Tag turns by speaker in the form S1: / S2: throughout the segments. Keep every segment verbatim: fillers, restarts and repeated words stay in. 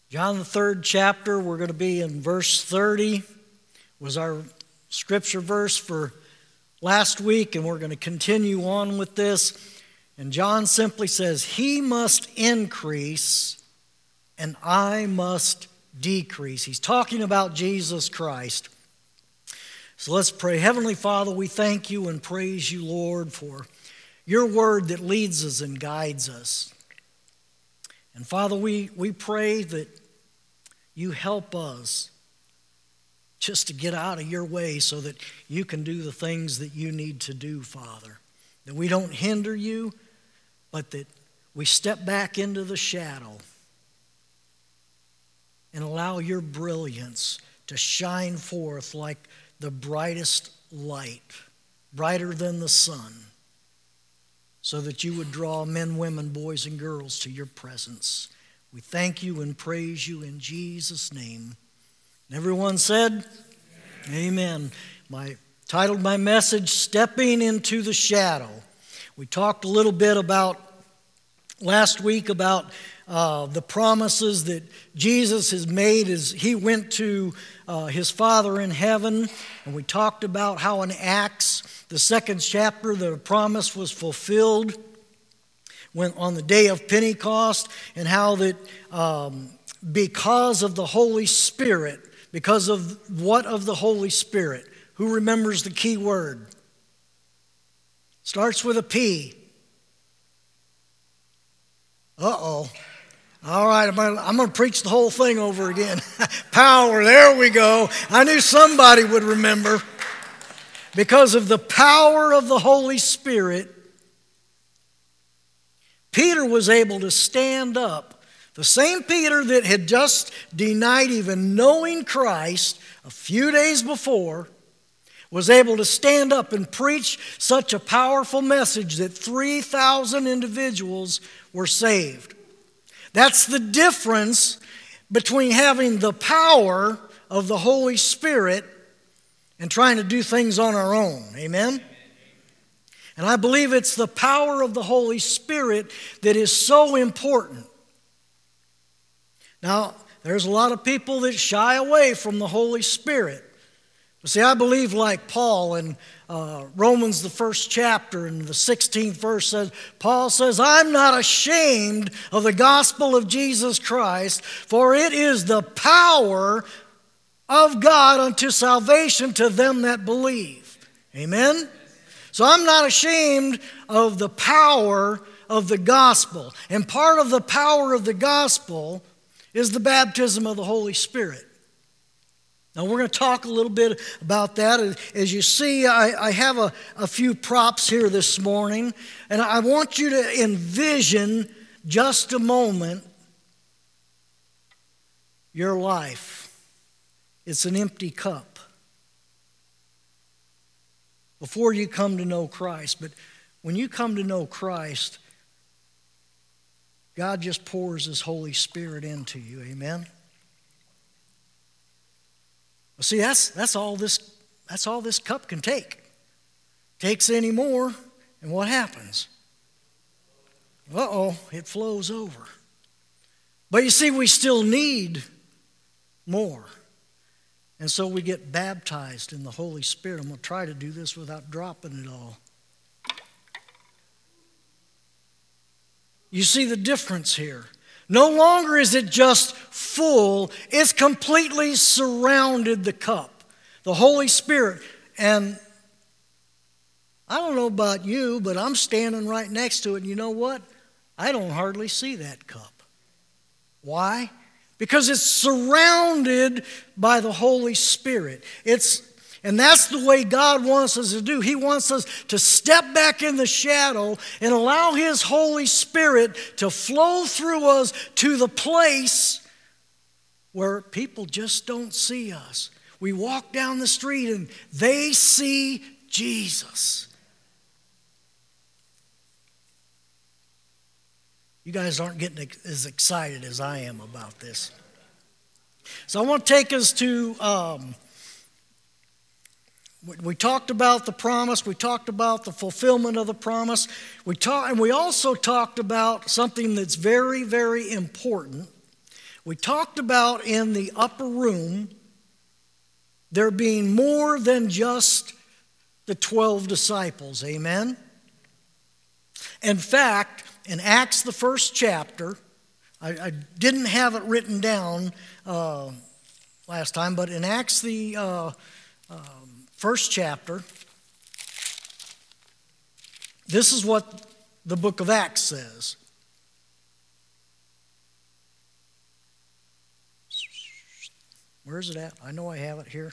S1: John, the third chapter, we're going to be in verse thirty, was our scripture verse for last week, and we're going to continue on with this. And John simply says, "He must increase, and I must decrease." He's talking about Jesus Christ. So let's pray. Heavenly Father, we thank you and praise you, Lord, for your word that leads us and guides us. And Father, we, we pray that you help us just to get out of your way so that you can do the things that you need to do, Father. That we don't hinder you, but that we step back into the shadow and allow your brilliance to shine forth like the brightest light, brighter than the sun, so that you would draw men, women, boys, and girls to your presence. We thank you and praise you in Jesus' name. And everyone said, Amen. Amen. My titled my message, Stepping into the Shadow. We talked a little bit about last week about uh, the promises that Jesus has made as he went to uh, his Father in heaven. And we talked about how in Acts, the second chapter, the promise was fulfilled when on the day of Pentecost, and how that um, because of the Holy Spirit, because of what of the Holy Spirit? Who remembers the key word? Starts with a P. Uh-oh. All right, I'm going I'm to preach the whole thing over again. Power, there we go. I knew somebody would remember. Because of the power of the Holy Spirit, Peter was able to stand up. The same Peter that had just denied even knowing Christ a few days before was able to stand up and preach such a powerful message that three thousand individuals were saved. That's the difference between having the power of the Holy Spirit and trying to do things on our own. Amen? And I believe it's the power of the Holy Spirit that is so important. Now, there's a lot of people that shy away from the Holy Spirit. But see, I believe like Paul in uh, Romans, the first chapter, and the sixteenth verse says, Paul says, "I'm not ashamed of the gospel of Jesus Christ, for it is the power of God unto salvation to them that believe." Amen? So I'm not ashamed of the power of the gospel. And part of the power of the gospel is the baptism of the Holy Spirit. Now we're going to talk a little bit about that. As you see, I, I have a, a few props here this morning. And I want you to envision just a moment your life. It's an empty cup. Before you come to know Christ. But when you come to know Christ, God just pours His Holy Spirit into you. Amen? Well, see, that's that's all this that's all this cup can take. Takes any more, and what happens? Uh-oh, it flows over. But you see, we still need more. And so we get baptized in the Holy Spirit. I'm going to try to do this without dropping it all. You see the difference here. No longer is it just full, it's completely surrounded the cup. The Holy Spirit. And I don't know about you, but I'm standing right next to it, and you know what? I don't hardly see that cup. Why? Because it's surrounded by the Holy Spirit. It's, and that's the way God wants us to do. He wants us to step back in the shadow and allow His Holy Spirit to flow through us to the place where people just don't see us. We walk down the street and they see Jesus. You guys aren't getting as excited as I am about this. So I want to take us to, um, we, we talked about the promise. We talked about the fulfillment of the promise. We talk, and we also talked about something that's very, very important. We talked about in the upper room there being more than just the twelve disciples. Amen? In fact, in Acts, the first chapter, I, I didn't have it written down uh, last time, but in Acts, the uh, uh, first chapter, this is what the book of Acts says. Where is it at? I know I have it here.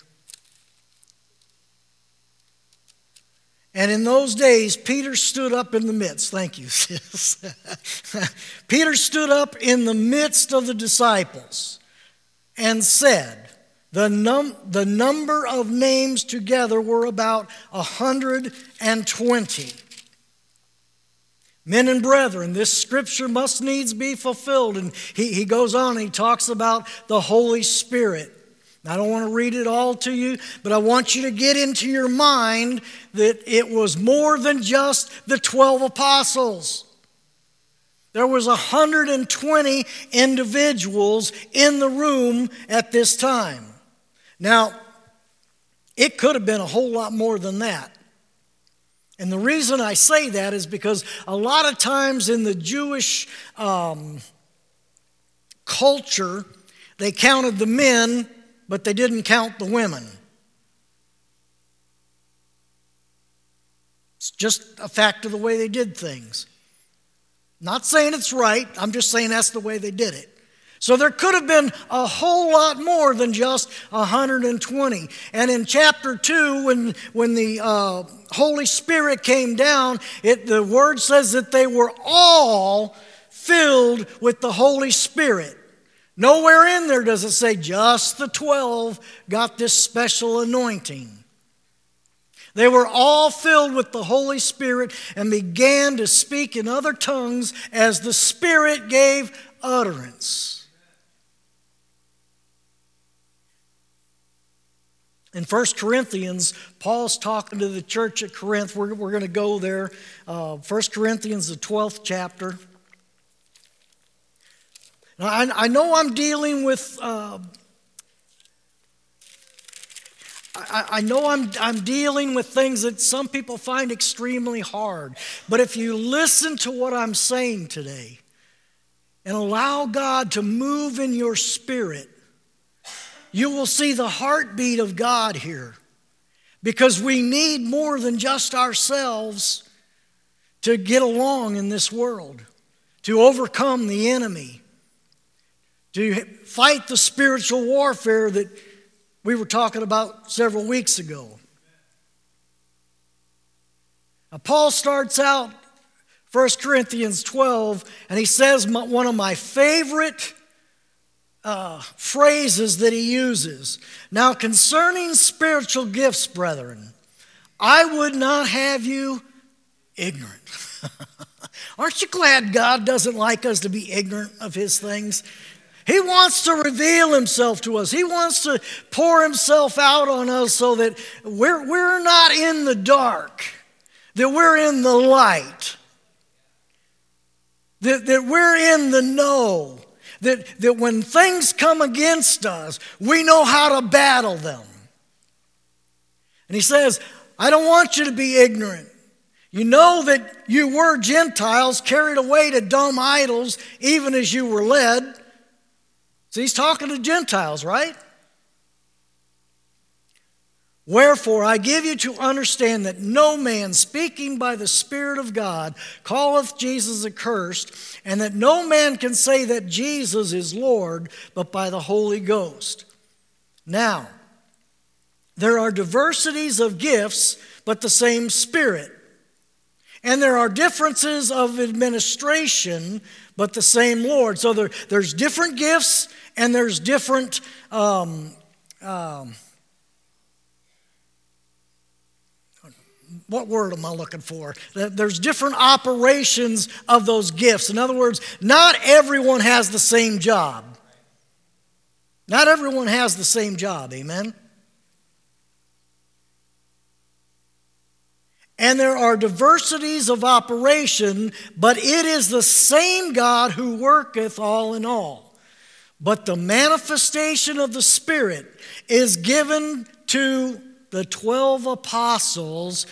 S1: And in those days, Peter stood up in the midst. Thank you, sis. Peter stood up in the midst of the disciples and said, the, num- the number of names together were about a hundred and twenty. Men and brethren, this scripture must needs be fulfilled. And he, he goes on and he talks about the Holy Spirit. I don't want to read it all to you, but I want you to get into your mind that it was more than just the twelve apostles. There was one hundred twenty individuals in the room at this time. Now, it could have been a whole lot more than that. And the reason I say that is because a lot of times in the Jewish um, culture, they counted the men, but they didn't count the women. It's just a fact of the way they did things. Not saying it's right, I'm just saying that's the way they did it. So there could have been a whole lot more than just one hundred twenty. And in chapter two, when, when the uh, Holy Spirit came down, it, the word says that they were all filled with the Holy Spirit. Nowhere in there does it say just the twelve got this special anointing. They were all filled with the Holy Spirit and began to speak in other tongues as the Spirit gave utterance. In First Corinthians, Paul's talking to the church at Corinth. We're, we're going to go there. Uh, First Corinthians, the twelfth chapter. Now, I, I know I'm dealing with, uh, I, I know I'm, I'm dealing with things that some people find extremely hard. But if you listen to what I'm saying today and allow God to move in your spirit, you will see the heartbeat of God here. Because we need more than just ourselves to get along in this world, to overcome the enemy, to fight the spiritual warfare that we were talking about several weeks ago. Now, Paul starts out First Corinthians twelve, and he says one of my favorite uh, phrases that he uses. Now, concerning spiritual gifts, brethren, I would not have you ignorant. Aren't you glad God doesn't like us to be ignorant of his things? He wants to reveal himself to us. He wants to pour himself out on us so that we're, we're not in the dark, that we're in the light, that, that we're in the know, that, that when things come against us, we know how to battle them. And he says, I don't want you to be ignorant. You know that you were Gentiles carried away to dumb idols even as you were led. So he's talking to Gentiles, right? Wherefore, I give you to understand that no man speaking by the Spirit of God calleth Jesus accursed, and that no man can say that Jesus is Lord, but by the Holy Ghost. Now, there are diversities of gifts, but the same Spirit. And there are differences of administration, but the same Lord. So there, there's different gifts, and there's different um, um, what word am I looking for? There's different operations of those gifts. In other words, not everyone has the same job. Not everyone has the same job, amen? And there are diversities of operation, but it is the same God who worketh all in all. But the manifestation of the Spirit is given to the twelve apostles.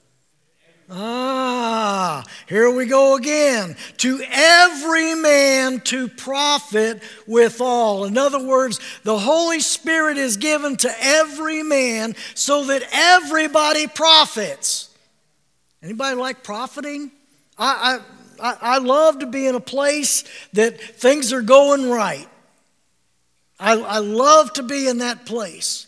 S1: Ah, here we go again. To every man to profit withal. In other words, the Holy Spirit is given to every man so that everybody profits. Anybody like profiting? I, I, I love to be in a place that things are going right. I, I love to be in that place.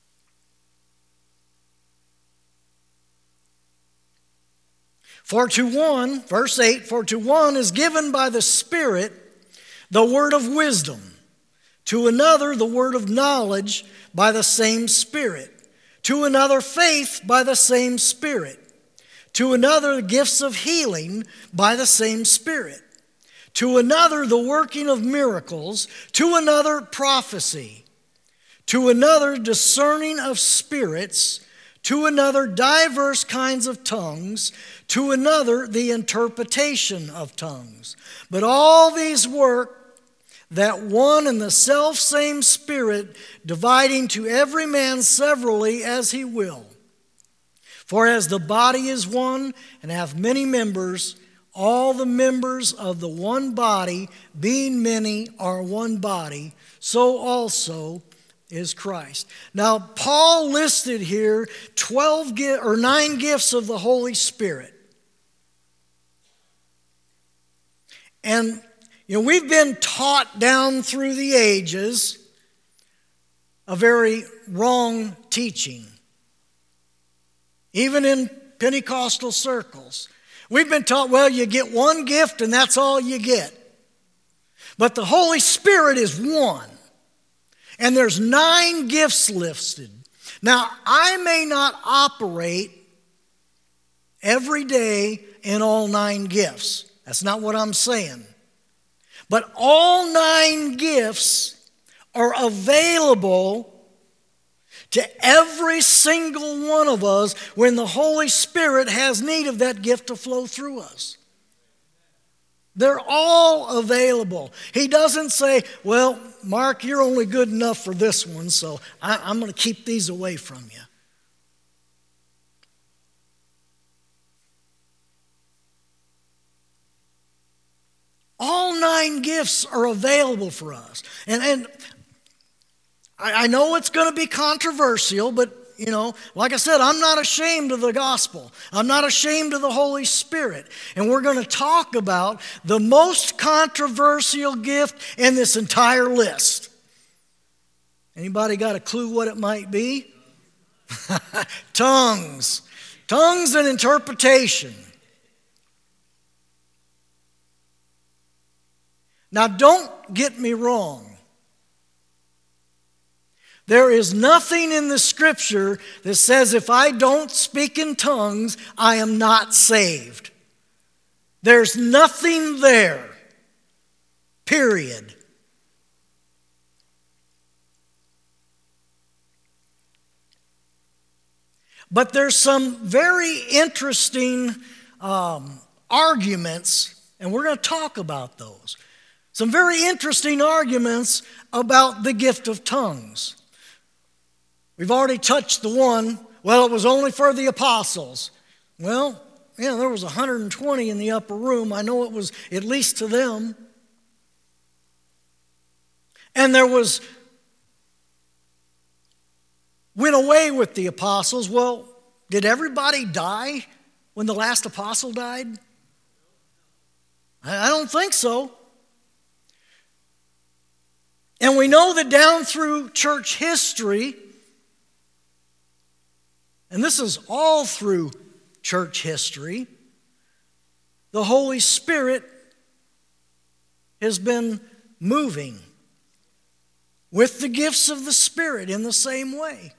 S1: For to one, verse eight, for to one is given by the Spirit the word of wisdom, to another the word of knowledge by the same Spirit, to another faith by the same Spirit, to another the gifts of healing by the same Spirit, to another the working of miracles, to another prophecy, to another discerning of spirits, to another diverse kinds of tongues, to another the interpretation of tongues. But all these work that one and the selfsame Spirit, dividing to every man severally as he will. For as the body is one and hath many members, all the members of the one body, being many, are one body, so also is Christ. Now, Paul listed here twelve or nine gifts of the Holy Spirit. And you know, we've been taught down through the ages a very wrong teaching. Even in Pentecostal circles. We've been taught, well, you get one gift and that's all you get. But the Holy Spirit is one. And there's nine gifts listed. Now, I may not operate every day in all nine gifts. That's not what I'm saying. But all nine gifts are available to every single one of us when the Holy Spirit has need of that gift to flow through us. They're all available. He doesn't say, well, Mark, you're only good enough for this one, so I, I'm going to keep these away from you. All nine gifts are available for us. And, and I, I know it's going to be controversial, but you know, like I said, I'm not ashamed of the gospel. I'm not ashamed of the Holy Spirit. And we're going to talk about the most controversial gift in this entire list. Anybody got a clue what it might be? Tongues. Tongues and interpretation. Now, don't get me wrong. There is nothing in the Scripture that says if I don't speak in tongues, I am not saved. There's nothing there. Period. But there's some very interesting um, arguments, and we're going to talk about those. Some very interesting arguments about the gift of tongues. We've already touched the one, well, it was only for the apostles. Well, yeah, there was one hundred twenty in the upper room. I know it was at least to them. And there was, went away with the apostles. Well, did everybody die when the last apostle died? I don't think so. And we know that down through church history, and this is all through church history, the Holy Spirit has been moving with the gifts of the Spirit in the same way.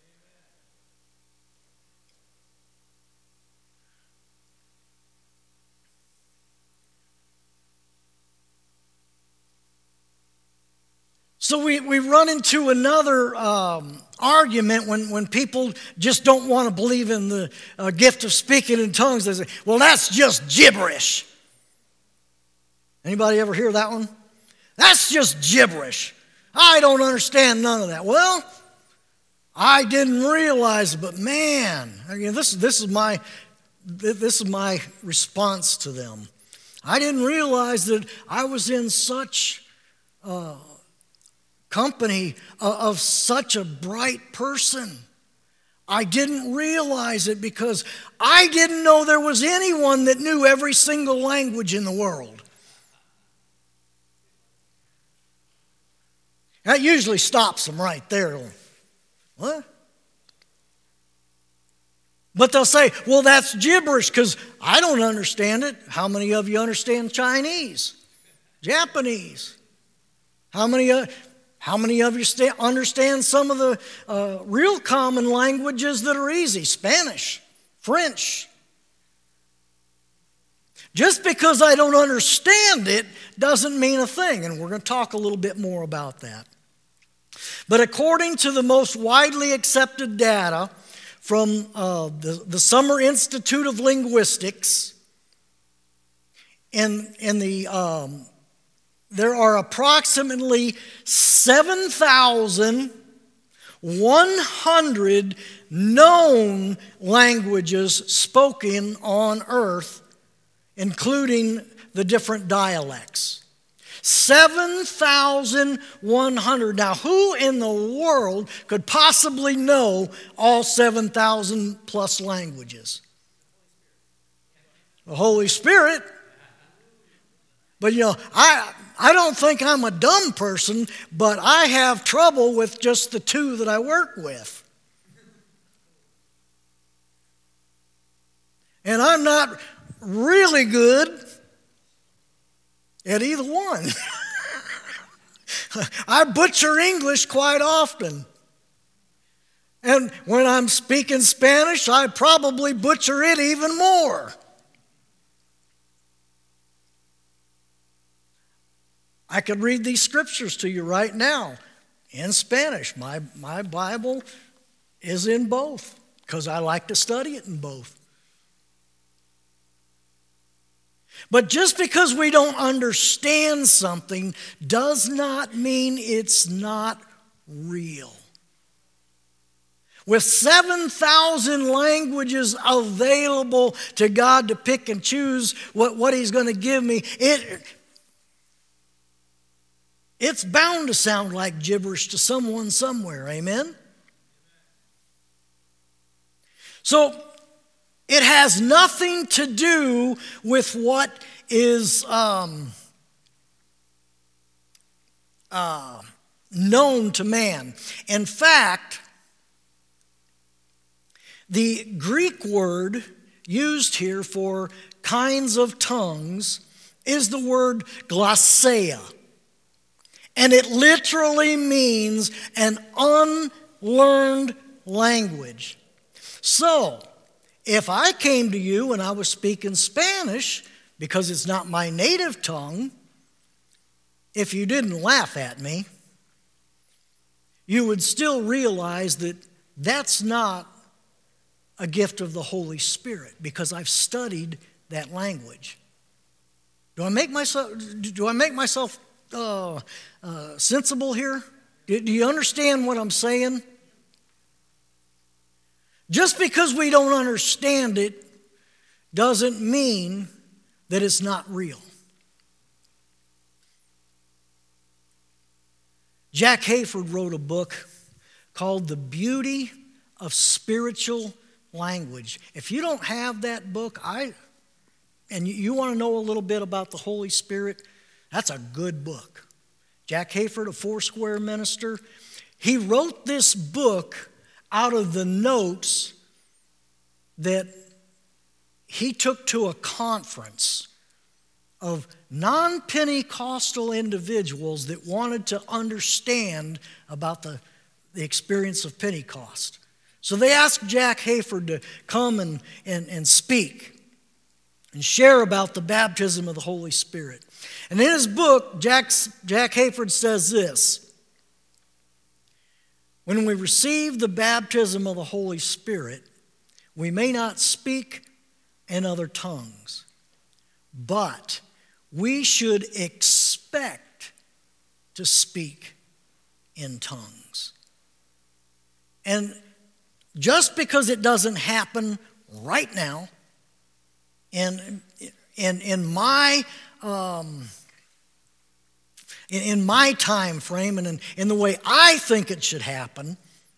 S1: So we, we run into another um, argument when, when people just don't want to believe in the uh, gift of speaking in tongues. They say, well, that's just gibberish. Anybody ever hear that one? That's just gibberish. I don't understand none of that. Well, I didn't realize it, but man, again, this, this is my this is my response to them. I didn't realize that I was in such uh, company of, of such a bright person. I didn't realize it because I didn't know there was anyone that knew every single language in the world. That usually stops them right there. What? But they'll say, well, that's gibberish because I don't understand it. How many of you understand Chinese? Japanese? How many, uh, how many of you sta- understand some of the uh, real common languages that are easy? Spanish, French. Just because I don't understand it doesn't mean a thing, and we're going to talk a little bit more about that. But according to the most widely accepted data from uh, the, the Summer Institute of Linguistics, in, in the, um, there are approximately seven thousand one hundred known languages spoken on earth, including the different dialects. seven thousand one hundred. Now, who in the world could possibly know all seven thousand plus languages? The Holy Spirit. But, you know, I, I don't think I'm a dumb person, but I have trouble with just the two that I work with. And I'm not really good at either one. I butcher English quite often. And when I'm speaking Spanish, I probably butcher it even more. I could read these scriptures to you right now in Spanish. My, my Bible is in both because I like to study it in both. But just because we don't understand something does not mean it's not real. With seven thousand languages available to God to pick and choose what, what He's going to give me, it, it's bound to sound like gibberish to someone somewhere. Amen? So, it has nothing to do with what is um, uh, known to man. In fact, the Greek word used here for kinds of tongues is the word glossaia. And it literally means an unlearned language. So, if I came to you and I was speaking Spanish, because it's not my native tongue, if you didn't laugh at me, you would still realize that that's not a gift of the Holy Spirit, because I've studied that language. Do I make myself, do I make myself uh, uh, sensible here? Do, do you understand what I'm saying? Just because we don't understand it doesn't mean that it's not real. Jack Hayford wrote a book called The Beauty of Spiritual Language. If you don't have that book, I and you, you want to know a little bit about the Holy Spirit, that's a good book. Jack Hayford, a Foursquare minister, he wrote this book out of the notes that he took to a conference of non-Pentecostal individuals that wanted to understand about the, the experience of Pentecost. So they asked Jack Hayford to come and, and, and speak and share about the baptism of the Holy Spirit. And in his book, Jack's, Jack Hayford says this: when we receive the baptism of the Holy Spirit, we may not speak in other tongues, but we should expect to speak in tongues. And just because it doesn't happen right now, in, in, in my um, in, in my time frame and in, in the way I think it should happen,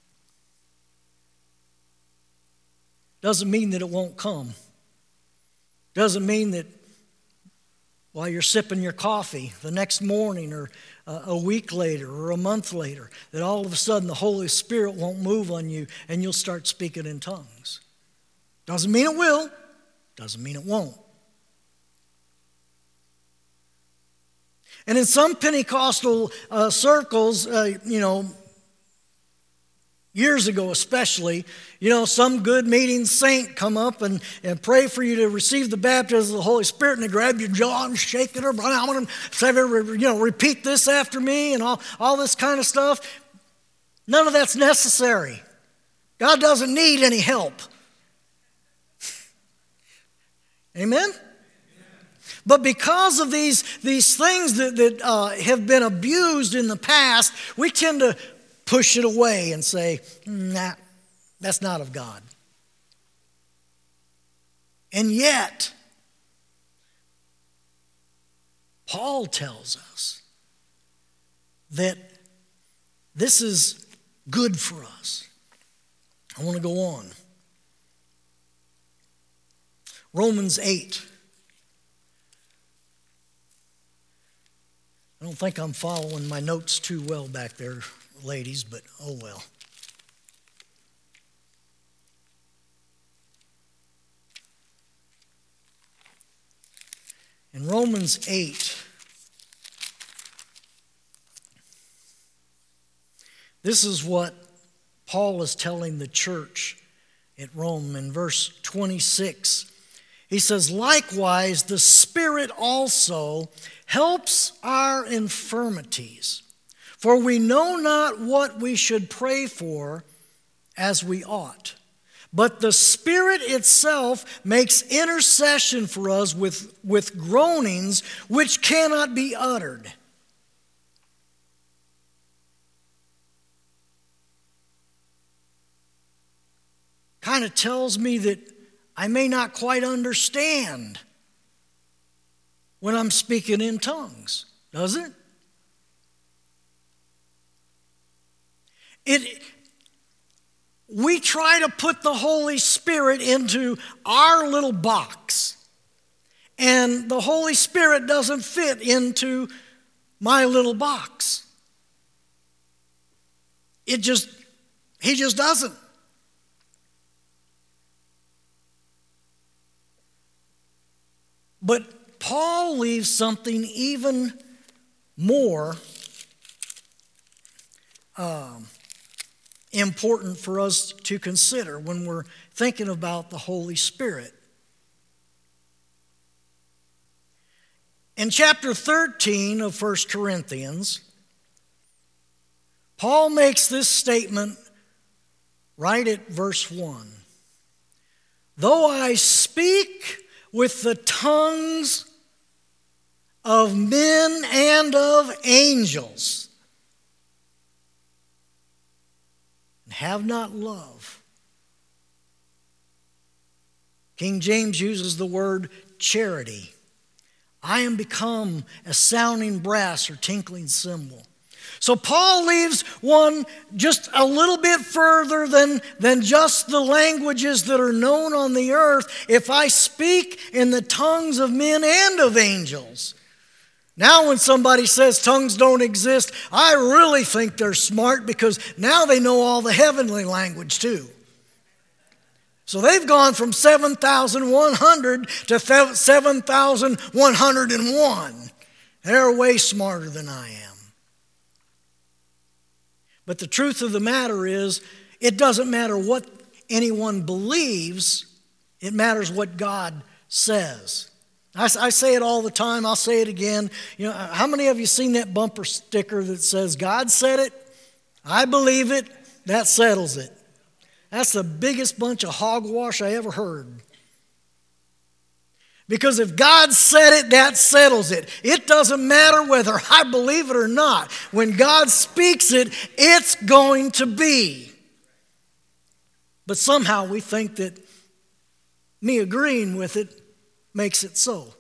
S1: doesn't mean that it won't come. Doesn't mean that while you're sipping your coffee the next morning or uh, a week later or a month later, that all of a sudden the Holy Spirit won't move on you and you'll start speaking in tongues. Doesn't mean it will. Doesn't mean it won't. And in some Pentecostal uh, circles, uh, you know, years ago especially, you know, some good meeting saint come up and, and pray for you to receive the baptism of the Holy Spirit, and they grab your jaw and shake it, or I want to say, you know, repeat this after me and all, all this kind of stuff. None of that's necessary. God doesn't need any help. Amen? But because of these, these things that, that uh, have been abused in the past, we tend to push it away and say, nah, that's not of God. And yet, Paul tells us that this is good for us. I want to go on. Romans eight. I don't think I'm following my notes too well back there, ladies, but oh well. In Romans eight, this is what Paul is telling the church at Rome in verse twenty-six. He says, likewise, the Spirit also helps our infirmities, for we know not what we should pray for as we ought. But the Spirit itself makes intercession for us with, with groanings which cannot be uttered. Kind of tells me that I may not quite understand when I'm speaking in tongues, does it? It we try to put the Holy Spirit into our little box, and the Holy Spirit doesn't fit into my little box. It just, he just doesn't. But Paul leaves something even more um, important for us to consider when we're thinking about the Holy Spirit. In chapter thirteen of First Corinthians, Paul makes this statement right at verse one. Though I speak with the tongues of men and of angels, and have not love. King James uses the word charity. I am become a sounding brass or tinkling cymbal. So Paul leaves one just a little bit further than, than just the languages that are known on the earth. If I speak in the tongues of men and of angels. Now when somebody says tongues don't exist, I really think they're smart, because now they know all the heavenly language too. So they've gone from seven thousand one hundred to seven thousand one hundred one. They're way smarter than I am. But the truth of the matter is, it doesn't matter what anyone believes, it matters what God says. I, I say it all the time, I'll say it again. You know, how many of you seen that bumper sticker that says, God said it, I believe it, that settles it? That's the biggest bunch of hogwash I ever heard. Because if God said it, that settles it. It doesn't matter whether I believe it or not. When God speaks it, it's going to be. But somehow we think that me agreeing with it makes it so.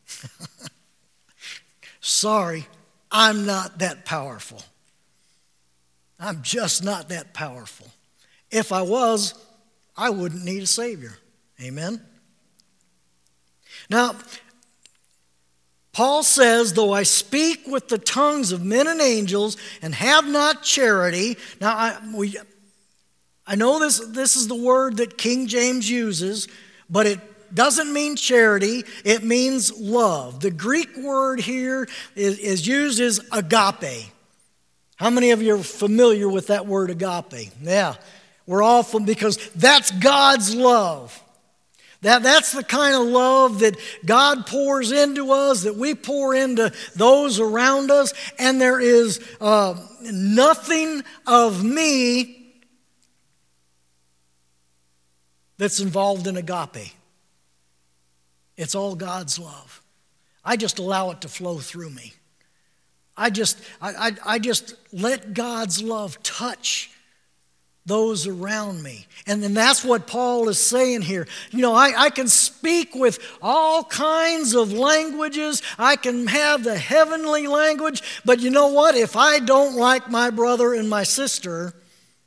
S1: Sorry, I'm not that powerful. I'm just not that powerful. If I was, I wouldn't need a Savior. Amen? Now, Paul says, though I speak with the tongues of men and angels and have not charity. Now, I, we, I know this, this is the word that King James uses, but it doesn't mean charity. It means love. The Greek word here is, is used as agape. How many of you are familiar with that word agape? Yeah, we're all from, because that's God's love. That, that's the kind of love that God pours into us, that we pour into those around us. And there is uh, nothing of me that's involved in agape. It's all God's love. I just allow it to flow through me. I just, I, I, I just let God's love touch those around me. And then that's what Paul is saying here. You know, I, I can speak with all kinds of languages. I can have the heavenly language. But you know what? If I don't like my brother and my sister,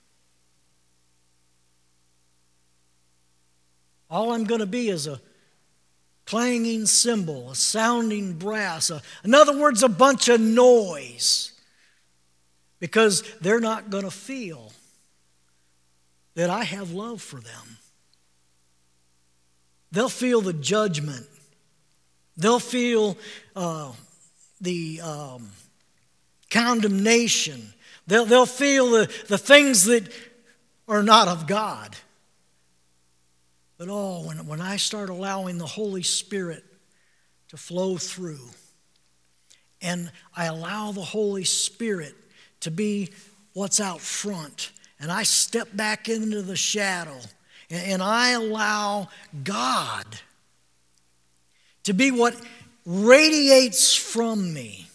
S1: all I'm going to be is a clanging cymbal, a sounding brass. A, in other words, a bunch of noise. Because they're not going to feel that I have love for them. They'll feel the judgment. They'll feel uh, the um, condemnation. They'll, they'll feel the, the things that are not of God. But oh, when, when I start allowing the Holy Spirit to flow through, and I allow the Holy Spirit to be what's out front, and I step back into the shadow, and, and I allow God to be what radiates from me.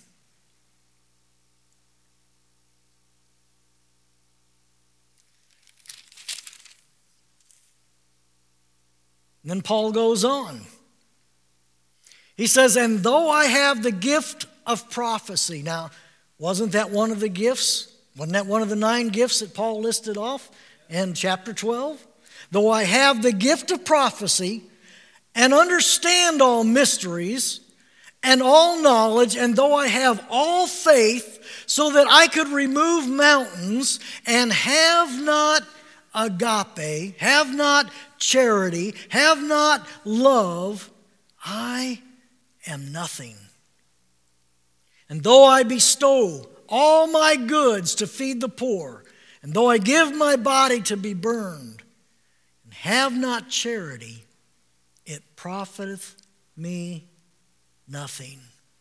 S1: And then Paul goes on. He says, and though I have the gift of prophecy. Now, wasn't that one of the gifts? Wasn't that one of the nine gifts that Paul listed off in chapter twelve? Though I have the gift of prophecy and understand all mysteries and all knowledge, and though I have all faith so that I could remove mountains and have not agape, have not charity, have not love, I am nothing. And though I bestow all my goods to feed the poor, and though I give my body to be burned, and have not charity, it profiteth me nothing.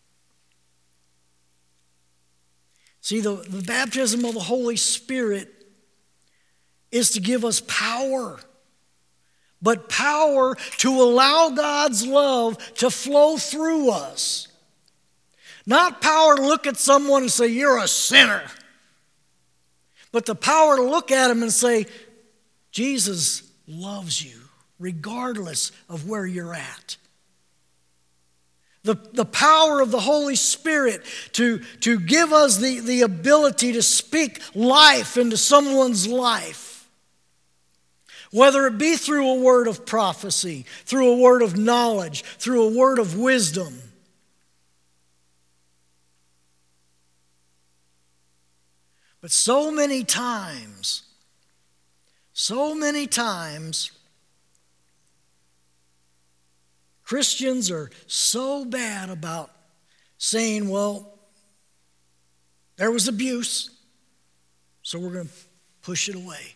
S1: See, the, the baptism of the Holy Spirit is to give us power. But power to allow God's love to flow through us. Not power to look at someone and say, you're a sinner. But the power to look at him and say, Jesus loves you regardless of where you're at. The, the power of the Holy Spirit to, to give us the, the ability to speak life into someone's life. Whether it be through a word of prophecy, through a word of knowledge, through a word of wisdom. But so many times, so many times, Christians are so bad about saying, well, there was abuse, so we're going to push it away.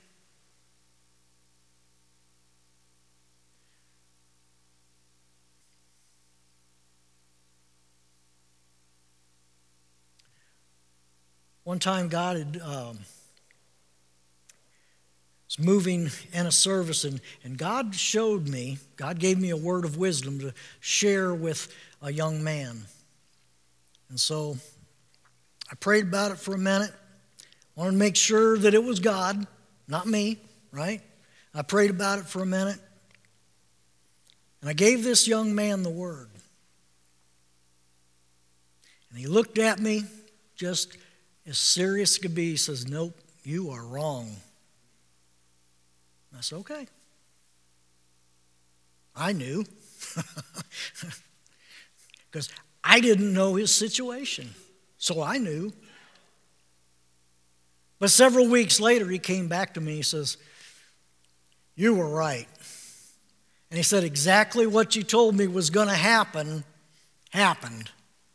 S1: One time God had, um, was moving in a service, and, and God showed me, God gave me a word of wisdom to share with a young man. And so I prayed about it for a minute. Wanted to make sure that it was God, not me, right? I prayed about it for a minute. And I gave this young man the word. And he looked at me just as serious as could be. He says, "Nope, you are wrong." I said, "Okay." I knew. Because I didn't know his situation. So I knew. But several weeks later, he came back to me. He says, "You were right." And he said, "Exactly what you told me was going to happen, happened."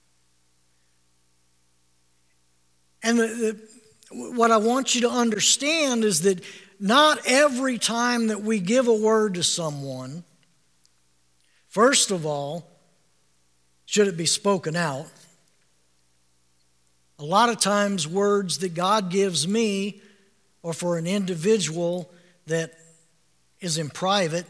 S1: And the, the, what I want you to understand is that not every time that we give a word to someone, first of all, should it be spoken out. A lot of times words that God gives me are for an individual that is in private.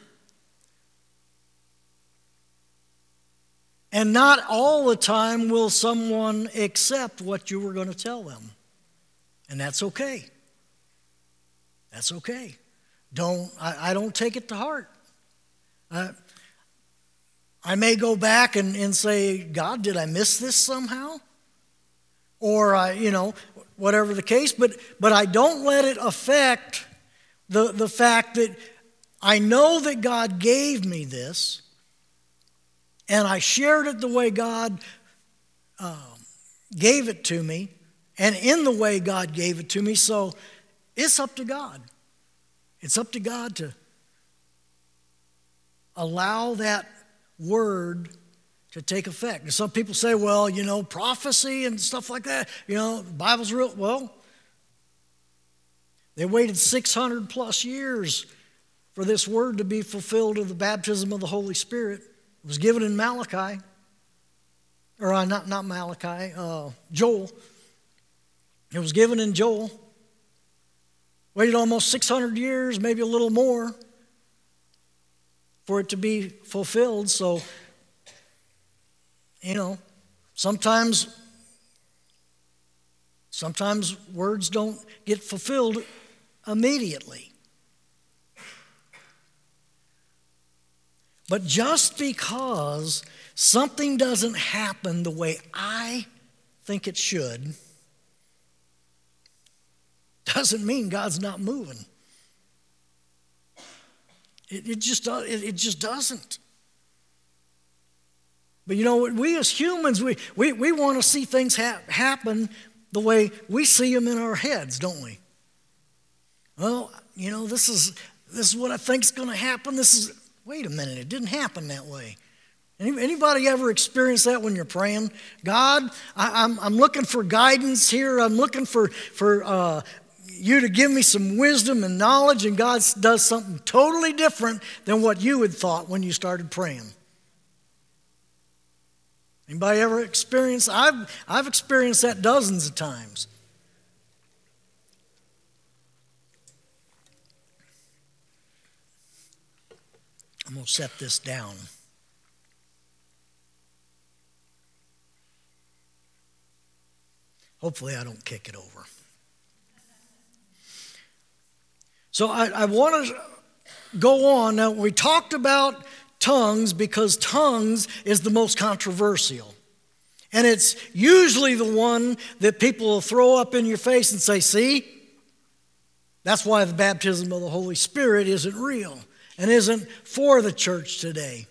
S1: And not all the time will someone accept what you were going to tell them. And that's okay. That's okay. Don't I, I don't take it to heart. I, I may go back and, and say, "God, did I miss this somehow?" Or, I, you know, whatever the case. But, but I don't let it affect the, the fact that I know that God gave me this. And I shared it the way God uh, gave it to me, and in the way God gave it to me. So it's up to God. It's up to God to allow that word to take effect. And some people say, "Well, you know, prophecy and stuff like that, you know, the Bible's real." Well, they waited six hundred plus years for this word to be fulfilled of the baptism of the Holy Spirit. It was given in Malachi, or uh, not, not Malachi, uh, Joel. It was given in Joel. Waited almost six hundred years, maybe a little more, for it to be fulfilled. So, you know, sometimes, sometimes words don't get fulfilled immediately. But just because something doesn't happen the way I think it should, doesn't mean God's not moving. It, it, just, it, it just doesn't. But you know what? We as humans, we, we, we want to see things ha- happen the way we see them in our heads, don't we? Well, you know, this is, this is what I think is going to happen. This is... Wait a minute, it didn't happen that way. Anybody ever experienced that when you're praying? God, I, I'm, I'm looking for guidance here. I'm looking for, for uh, you to give me some wisdom and knowledge, and God does something totally different than what you had thought when you started praying. Anybody ever experienced? I've, I've experienced that dozens of times. I'm going to set this down. Hopefully I don't kick it over. So I, I want to go on. Now, we talked about tongues because tongues is the most controversial. And it's usually the one that people will throw up in your face and say, "See, that's why the baptism of the Holy Spirit isn't real and isn't for the church today."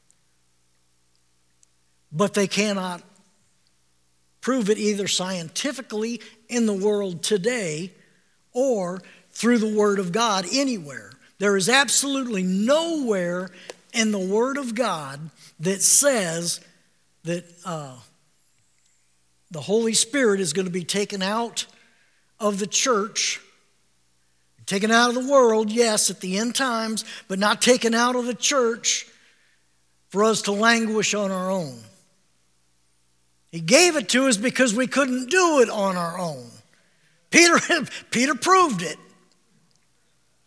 S1: But they cannot prove it either scientifically in the world today or through the Word of God anywhere. There is absolutely nowhere in the Word of God that says that uh, the Holy Spirit is going to be taken out of the church. Taken out of the world, yes, at the end times, but not taken out of the church for us to languish on our own. He gave it to us because we couldn't do it on our own. Peter, Peter proved it.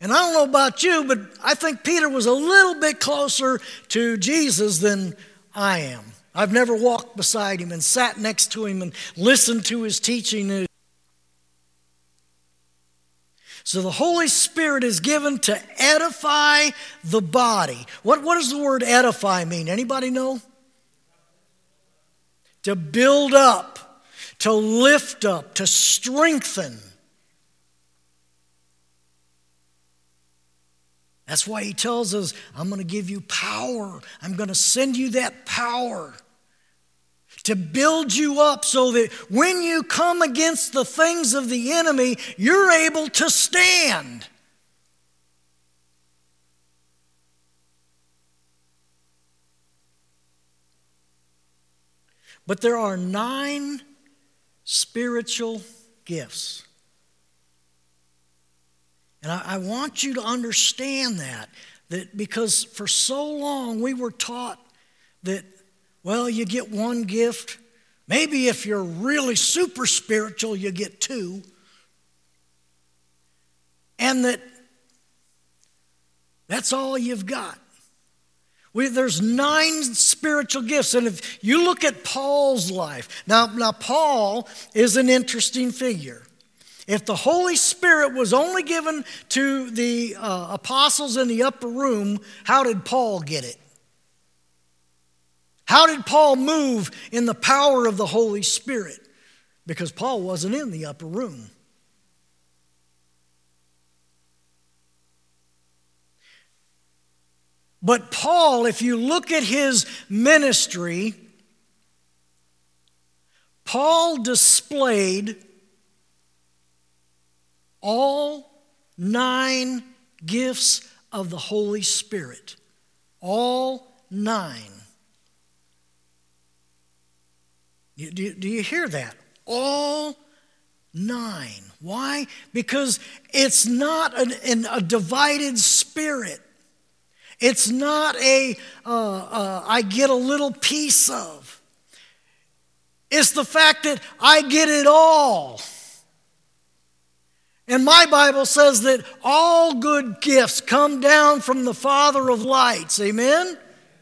S1: And I don't know about you, but I think Peter was a little bit closer to Jesus than I am. I've never walked beside him and sat next to him and listened to his teaching. So the Holy Spirit is given to edify the body. What, what does the word edify mean? Anybody know? To build up, to lift up, to strengthen. That's why he tells us, I'm going to give you power. I'm going to send you that power to build you up so that when you come against the things of the enemy, you're able to stand. But there are nine spiritual gifts. And I, I want you to understand that, that because for so long we were taught that, well, you get one gift. Maybe if you're really super spiritual, you get two. And that that's all you've got. We, there's nine spiritual gifts. And if you look at Paul's life, now, now Paul is an interesting figure. If the Holy Spirit was only given to the uh, apostles in the upper room, how did Paul get it? How did Paul move in the power of the Holy Spirit? Because Paul wasn't in the upper room. But Paul, if you look at his ministry, Paul displayed all nine gifts of the Holy Spirit. All nine. Do, do you hear that? All nine. Why? Because it's not an, an, a divided spirit. It's not a, uh, uh, I get a little piece of. It's the fact that I get it all. And my Bible says that all good gifts come down from the Father of lights. Amen?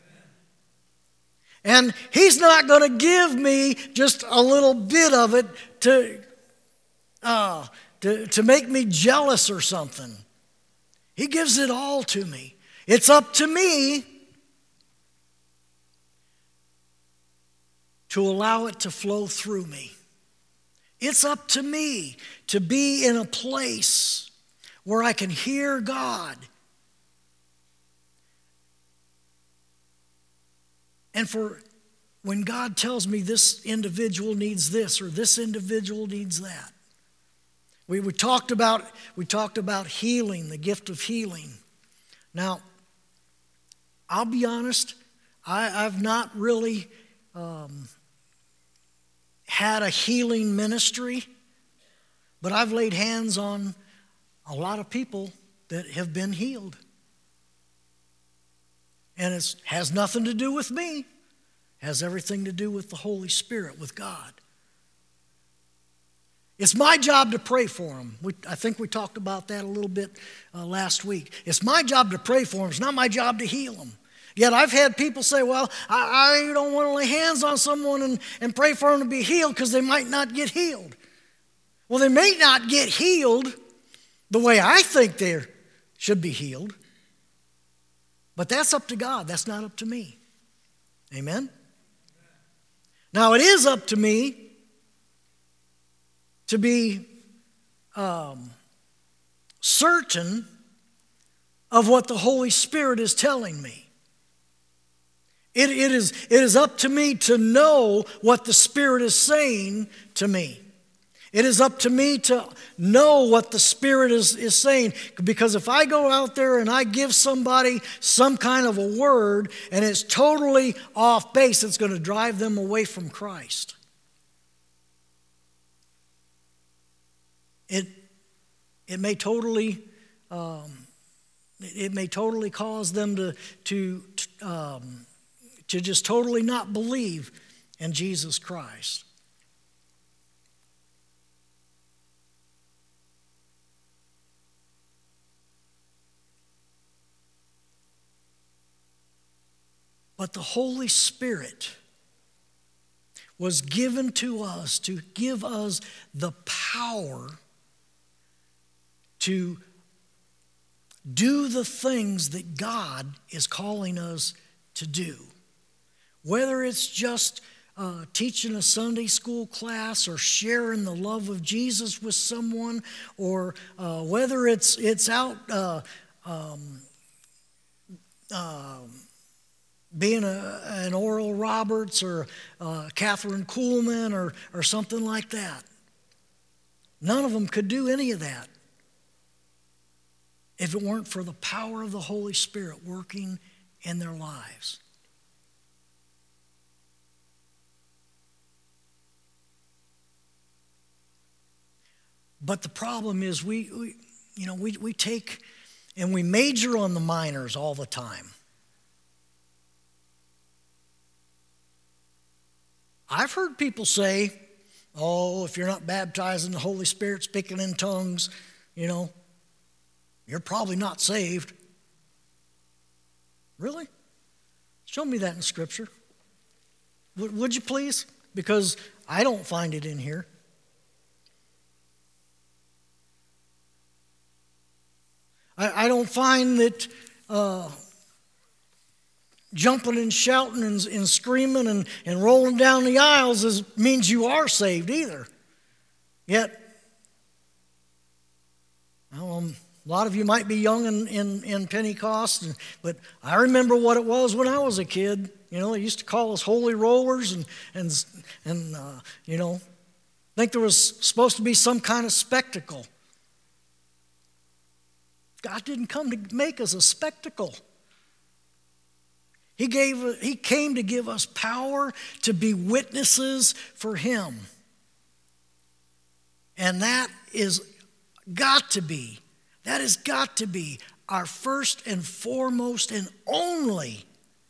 S1: And he's not going to give me just a little bit of it to, uh, to, to make me jealous or something. He gives it all to me. It's up to me to allow it to flow through me. It's up to me to be in a place where I can hear God. And for when God tells me this individual needs this or this individual needs that. We, we, talked about, we talked about healing, the gift of healing. Now, I'll be honest, I, I've not really um, had a healing ministry, but I've laid hands on a lot of people that have been healed. And it has nothing to do with me. It has everything to do with the Holy Spirit, with God. It's my job to pray for them. We, I think we talked about that a little bit uh, last week. It's my job to pray for them. It's not my job to heal them. Yet I've had people say, well, I, I don't want to lay hands on someone and, and pray for them to be healed because they might not get healed. Well, they may not get healed the way I think they should be healed. But that's up to God. That's not up to me. Amen? Now, it is up to me to be um, certain of what the Holy Spirit is telling me. It, it, is, it is up to me to know what the Spirit is saying to me. It is up to me to know what the Spirit is, is saying. Because if I go out there and I give somebody some kind of a word and it's totally off base, it's going to drive them away from Christ. It, it may totally um, it may totally cause them to, to, um, to just totally not believe in Jesus Christ. But the Holy Spirit was given to us to give us the power to do the things that God is calling us to do. Whether it's just uh, teaching a Sunday school class or sharing the love of Jesus with someone, or uh, whether it's it's out uh, um, uh, being a, an Oral Roberts or uh, Catherine Kuhlman or, or something like that. None of them could do any of that if it weren't for the power of the Holy Spirit working in their lives. But the problem is we, we you know, we, we take and we major on the minors all the time. I've heard people say, oh, if you're not baptized in the Holy Spirit, speaking in tongues, you know, you're probably not saved. Really? Show me that in Scripture. Would, would you please? Because I don't find it in here. I, I don't find that uh, jumping and shouting and, and screaming and, and rolling down the aisles is, means you are saved either. Yet, um, a lot of you might be young in, in, in Pentecost, and, but I remember what it was when I was a kid. You know, they used to call us holy rollers, and, and, and uh, you know, I think there was supposed to be some kind of spectacle. God didn't come to make us a spectacle. He gave, he came to give us power to be witnesses for Him. And that is got to be, that has got to be our first and foremost and only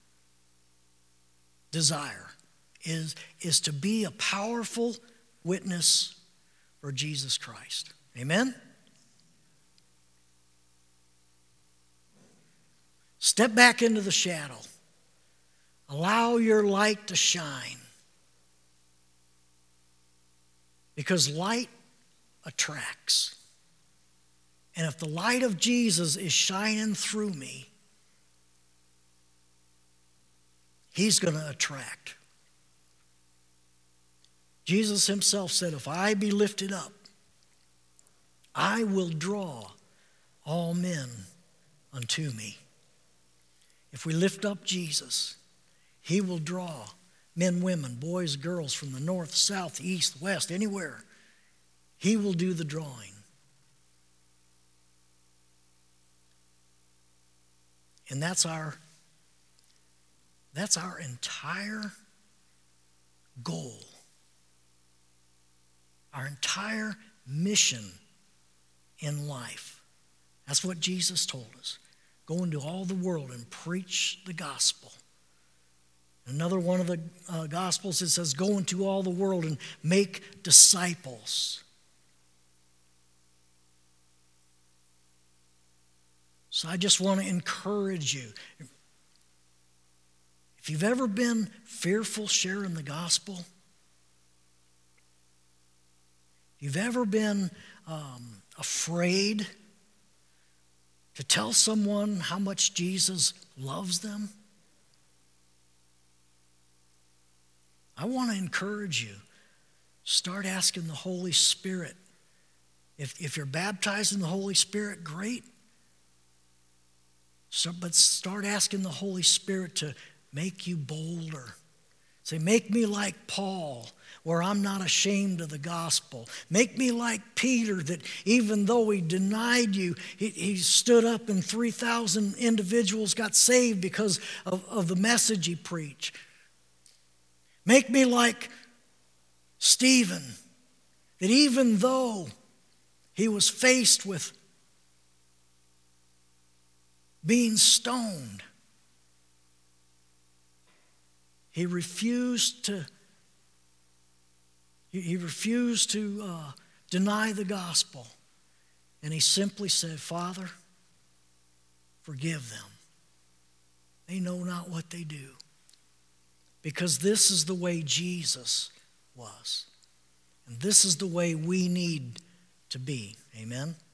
S1: desire is, is to be a powerful witness for Jesus Christ. Amen? Step back into the shadow. Allow your light to shine. Because light attracts. And if the light of Jesus is shining through me, He's going to attract. Jesus Himself said, if I be lifted up, I will draw all men unto me. If we lift up Jesus, He will draw men, women, boys, girls from the north, south, east, west, anywhere. He will do the drawing. And that's our, that's our entire goal. Our entire mission in life. That's what Jesus told us. Go into all the world and preach the gospel. Another one of the uh, Gospels, it says, go into all the world and make disciples. So I just want to encourage you. If you've ever been fearful sharing the gospel, if you've ever been um, afraid to tell someone how much Jesus loves them, I want to encourage you. Start asking the Holy Spirit. If, if you're baptized in the Holy Spirit, great. So, but start asking the Holy Spirit to make you bolder. Say, make me like Paul, where I'm not ashamed of the gospel. Make me like Peter, that even though he denied you, he, he stood up and three thousand individuals got saved because of, of the message he preached. Make me like Stephen, that even though he was faced with being stoned, he refused to he, he refused to uh, deny the gospel, and he simply said, Father, forgive them. They know not what they do. because this is the way Jesus was. And this is the way we need to be. Amen?